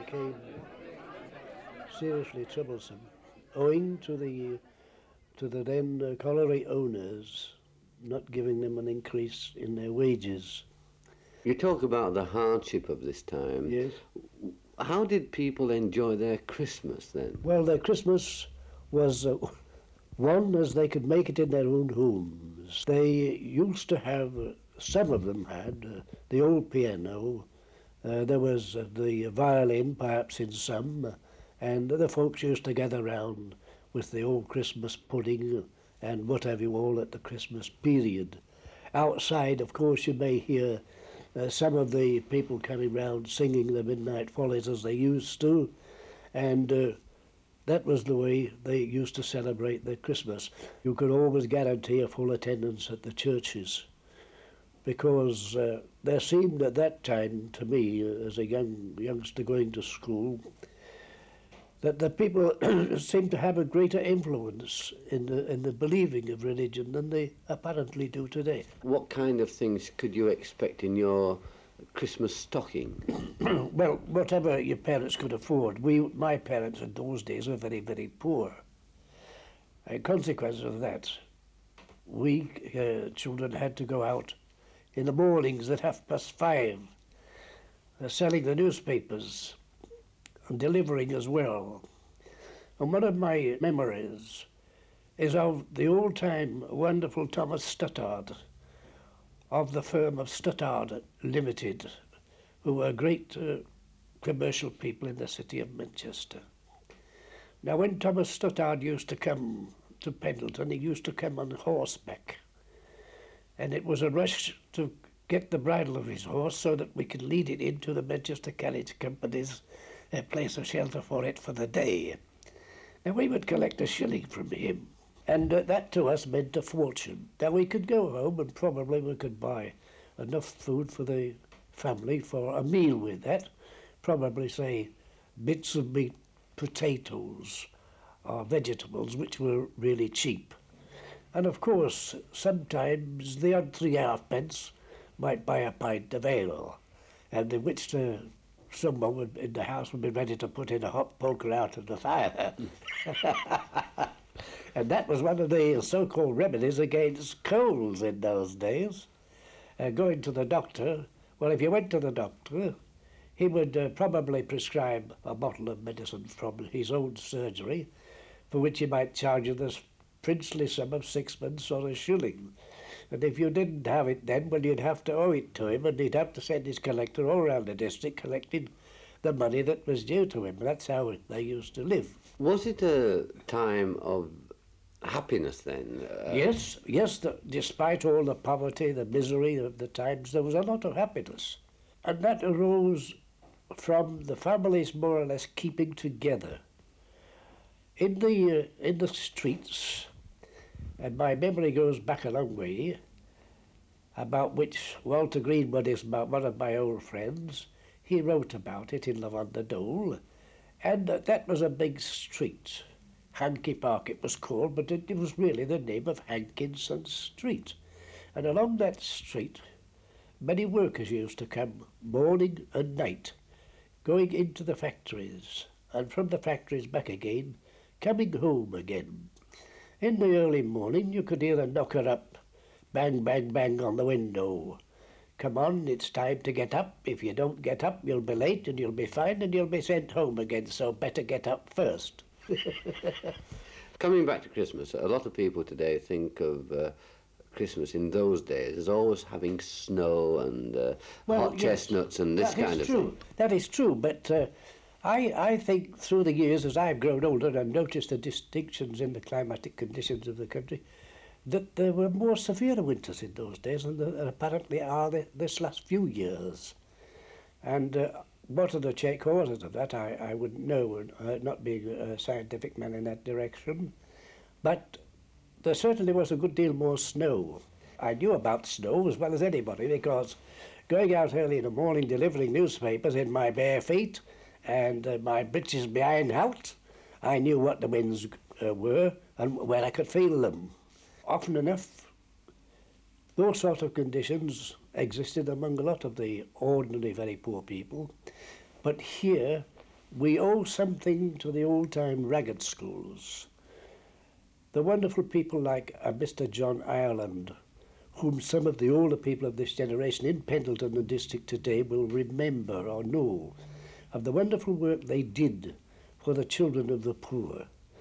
became seriously troublesome, owing to the then colliery owners not giving them an increase in their wages. You talk about the hardship of this time. Yes. How did people enjoy their Christmas then? Well, their Christmas was one as they could make it in their own homes. They used to have, some of them had, the old piano. There was the violin, perhaps in some, and the folks used to gather round with the old Christmas pudding and what have you all at the Christmas period. Outside, of course, you may hear some of the people coming round singing the Midnight Follies as they used to, and that was the way they used to celebrate their Christmas. You could always guarantee a full attendance at the churches, because there seemed at that time to me, as a youngster going to school, that the people seemed to have a greater influence in the believing of religion than they apparently do today. What kind of things could you expect in your Christmas stocking? Well, whatever your parents could afford. My parents in those days were very, very poor. In consequence of that, we children had to go out in the mornings at 5:30, selling the newspapers and delivering as well. And one of my memories is of the old-time wonderful Thomas Stuttard of the firm of Stuttard Limited, who were great commercial people in the city of Manchester. Now, when Thomas Stuttard used to come to Pendleton, he used to come on horseback, and it was a rush to get the bridle of his horse so that we could lead it into the Manchester Carriage Company's place of shelter for it for the day. Now, we would collect a shilling from him, and that to us meant a fortune. Now, we could go home and probably we could buy enough food for the family for a meal with that, probably, say, bits of meat, potatoes, or vegetables, which were really cheap. And of course, sometimes the odd 3.5 might buy a pint of ale, and in which someone in the house would be ready to put in a hot poker out of the fire. And that was one of the so-called remedies against colds in those days. Going to the doctor, well, if you went to the doctor, he would probably prescribe a bottle of medicine from his own surgery, for which he might charge you this princely sum of 6 pence or a shilling. And if you didn't have it then, well, you'd have to owe it to him, and he'd have to send his collector all around the district collecting the money that was due to him. That's how they used to live. Was it a time of happiness then? Yes, despite all the poverty, the misery of the times, there was a lot of happiness. And that arose from the families more or less keeping together. In the streets, and my memory goes back a long way, about which Walter Greenwood is one of my old friends. He wrote about it in Lavender Dole, and that was a big street. Hankey Park it was called, but it was really the name of Hankinson Street. And along that street, many workers used to come morning and night, going into the factories, and from the factories back again, coming home again. In the early morning, you could hear the knocker up, bang, bang, bang on the window. Come on, it's time to get up. If you don't get up, you'll be late and you'll be fined and you'll be sent home again, so better get up first. Coming back to Christmas, a lot of people today think of Christmas in those days as always having snow and hot chestnuts and this kind of thing. That is true, but I think through the years, as I've grown older and noticed the distinctions in the climatic conditions of the country, that there were more severe winters in those days than there apparently are this last few years. And what are the causes of that, I wouldn't know, not being a scientific man in that direction. But there certainly was a good deal more snow. I knew about snow as well as anybody, because going out early in the morning delivering newspapers in my bare feet and my breeches behind out, I knew what the winds were and where I could feel them. Often enough, those sort of conditions existed among a lot of the ordinary, very poor people. But here, We owe something to the old-time ragged schools. The wonderful people like Mr. John Ireland, whom some of the older people of this generation in Pendleton and district today will remember or know of the wonderful work they did for the children of the poor.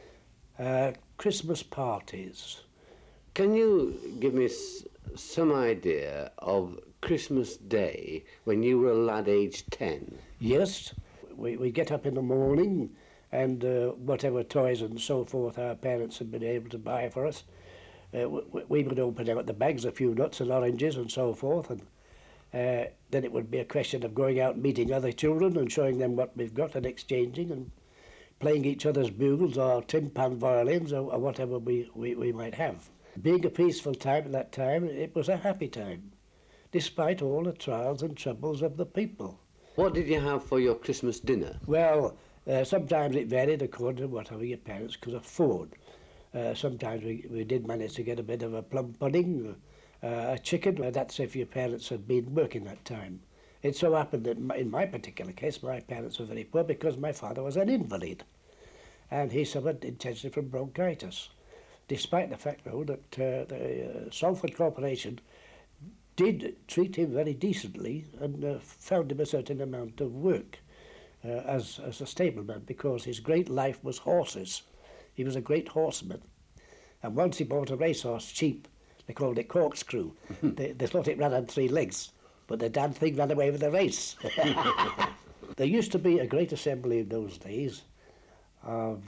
Christmas parties. Can you give me some idea of Christmas Day when you were a lad aged 10? Yes, we get up in the morning and whatever toys and so forth our parents had been able to buy for us, we would open out the bags, a few nuts and oranges and so forth, and then it would be a question of going out and meeting other children and showing them what we've got and exchanging and playing each other's bugles or tin-pan violins or whatever we might have. Being a peaceful time at that time, it was a happy time, despite all the trials and troubles of the people. What did you have for your Christmas dinner? Well, sometimes it varied according to whatever your parents could afford. Sometimes we did manage to get a bit of a plum pudding, a chicken, that's if your parents had been working that time. It so happened that in my particular case, my parents were very poor because my father was an invalid and he suffered intensely from bronchitis, despite the fact, though, that the Salford Corporation did treat him very decently and found him a certain amount of work as a stableman because his great life was horses. He was a great horseman. And once he bought a racehorse cheap, they called it Corkscrew. They thought it ran on 3 legs, but the damn thing ran away with the race. There used to be a great assembly in those days of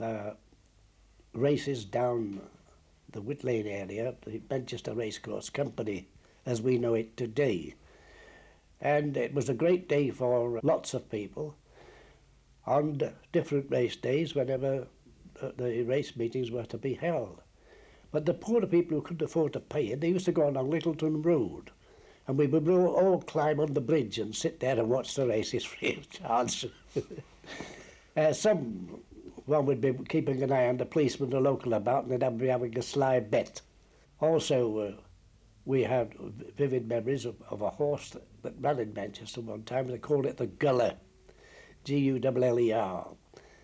races down the Whit Lane area, the Manchester Racecourse Company, as we know it today. And it was a great day for lots of people on different race days whenever the race meetings were to be held. But the poorer people who couldn't afford to pay it, they used to go along Littleton Road, and we would all climb on the bridge and sit there and watch the races free of charge. One would be keeping an eye on the policeman, the local about, and they'd be having a sly bet. Also, we had vivid memories of a horse that ran in Manchester one time. They called it the Guller, G-U-L-L-E-R.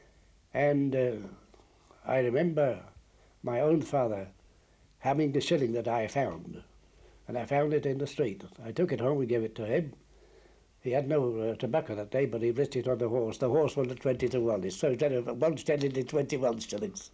And I remember my own father having the shilling that I found, and I found it in the street. I took it home and gave it to him. He had no tobacco that day, but he risked it on the horse. The horse won at 20 to 1. So instead of 1 shilling to 21 shillings.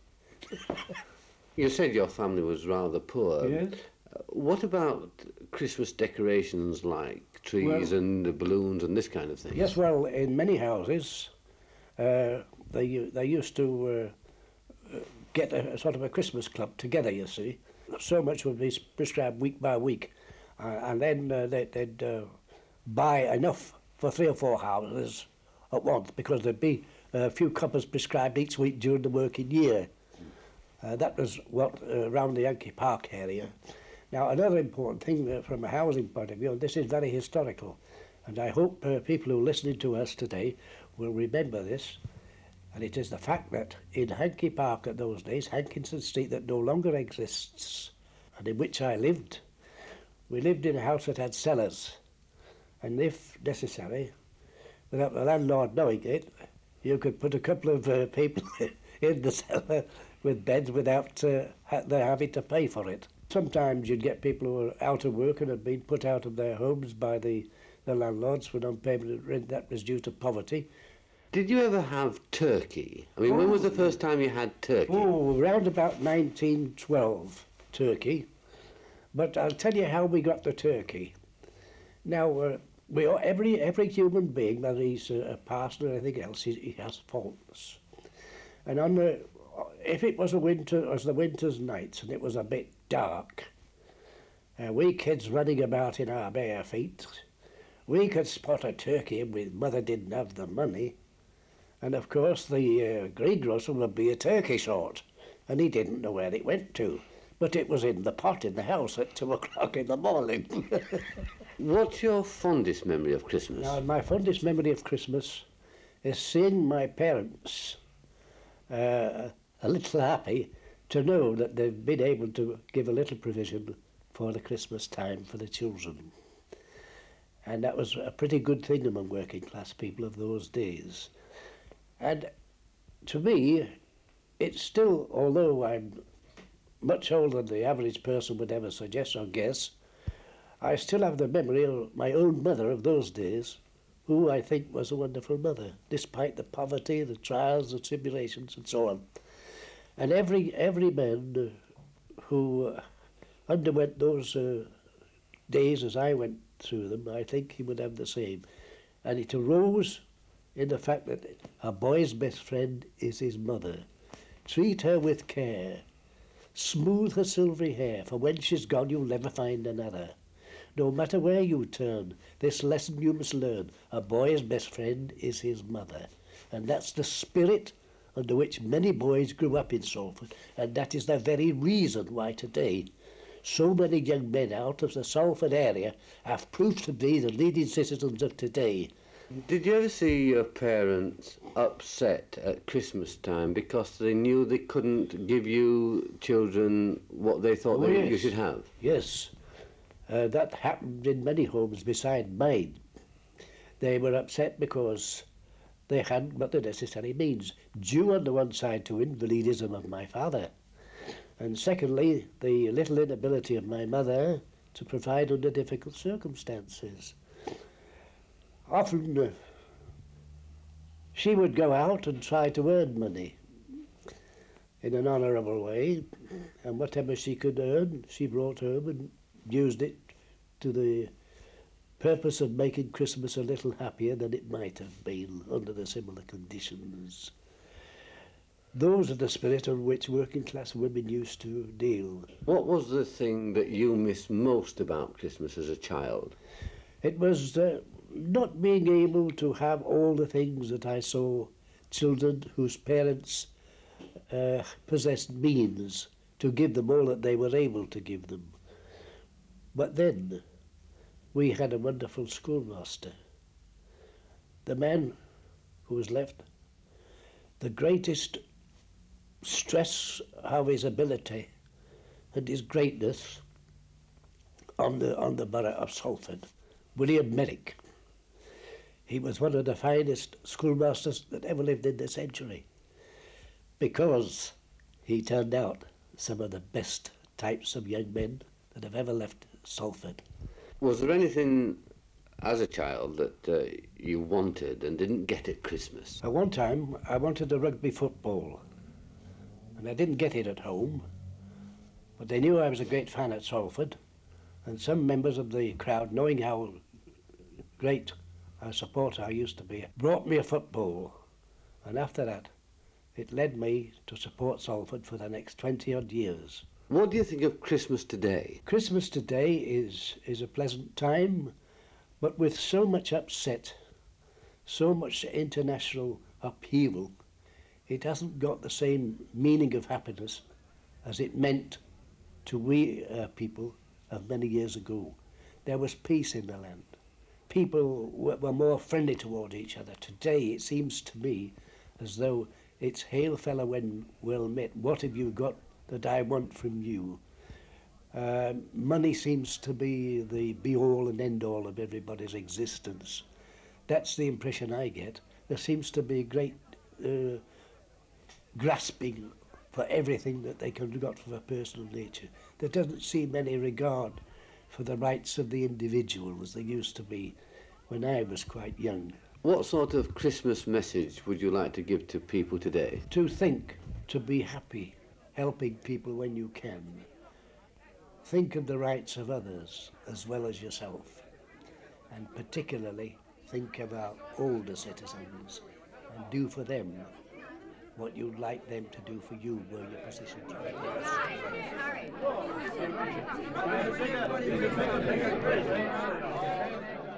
You said your family was rather poor. Yes. What about Christmas decorations like trees and balloons and this kind of thing? Yes, well, in many houses, they used to get a sort of a Christmas club together, you see. So much would be prescribed week by week, and then they'd buy enough for 3 or 4 houses at once, because there'd be a few coppers prescribed each week during the working year. That was what around the Yankee Park area. Now, another important thing from a housing point of view, and this is very historical, and I hope people who are listening to us today will remember this, and it is the fact that in Hankey Park at those days, Hankinson Street that no longer exists, and in which I lived, we lived in a house that had cellars, and if necessary, without the landlord knowing it, you could put a couple of people in the cellar with beds without their having to pay for it. Sometimes you'd get people who were out of work and had been put out of their homes by the landlords for non-payment of rent that was due to poverty. Did you ever have turkey? I mean, when was the first time you had turkey? Oh, around about 1912, turkey. But I'll tell you how we got the turkey. Now, every human being, whether he's a parson or anything else, he has faults. And if it was the winter's nights and it was a bit dark, we kids running about in our bare feet, we could spot a turkey if mother didn't have the money. And of course the greengrocer would be a turkey short, and he didn't know where it went to. But it was in the pot in the house at 2 o'clock in the morning. What's your fondest memory of Christmas? Now, my fondest memory of Christmas is seeing my parents a little happy to know that they've been able to give a little provision for the Christmas time for the children. And that was a pretty good thing among working class people of those days. And to me, it's still, although I'm much older than the average person would ever suggest or guess, I still have the memory of my own mother of those days, who I think was a wonderful mother, despite the poverty, the trials, the tribulations, and so on. And every man who underwent those days as I went through them, I think he would have the same. And it arose in the fact that a boy's best friend is his mother. Treat her with care. Smooth her silvery hair, for when she's gone you'll never find another. No matter where you turn, this lesson you must learn. A boy's best friend is his mother. And that's the spirit under which many boys grew up in Salford, and that is the very reason why today so many young men out of the Salford area have proved to be the leading citizens of today. Did you ever see your parents upset at Christmas time because they knew they couldn't give you children what they thought you should have? Yes, that happened in many homes beside mine. They were upset because they hadn't got the necessary means, due on the one side to invalidism of my father, and secondly, the little inability of my mother to provide under difficult circumstances. Often she would go out and try to earn money in an honourable way, and whatever she could earn, she brought home and used it to the purpose of making Christmas a little happier than it might have been under the similar conditions. Those are the spirit on which working class women used to deal. What was the thing that you missed most about Christmas as a child? It was not being able to have all the things that I saw children whose parents possessed means to give them all that they were able to give them. But then we had a wonderful schoolmaster. The man who was left, the greatest stress of his ability and his greatness on the borough of Salford, William Merrick. He was one of the finest schoolmasters that ever lived in the century, because he turned out some of the best types of young men that have ever left Salford. Was there anything as a child that you wanted and didn't get at Christmas? At one time I wanted a rugby football, and I didn't get it at home, but they knew I was a great fan at Salford, and some members of the crowd, knowing how great a supporter I used to be, brought me a football, and after that it led me to support Salford for the next 20-odd years. What do you think of Christmas today? Christmas today is a pleasant time, but with so much upset, so much international upheaval, it hasn't got the same meaning of happiness as it meant to we people of many years ago. There was peace in the land. People were more friendly toward each other. Today it seems to me as though it's hail fellow when well met. What have you got that I want from you? Money seems to be the be-all and end-all of everybody's existence. That's the impression I get. There seems to be great grasping for everything that they could have got from a personal nature. There doesn't seem any regard for the rights of the individual as there used to be when I was quite young. What sort of Christmas message would you like to give to people today? To think, to be happy, helping people when you can. Think of the rights of others as well as yourself, and particularly think of our older citizens and do for them what you'd like them to do for you were your position to replace.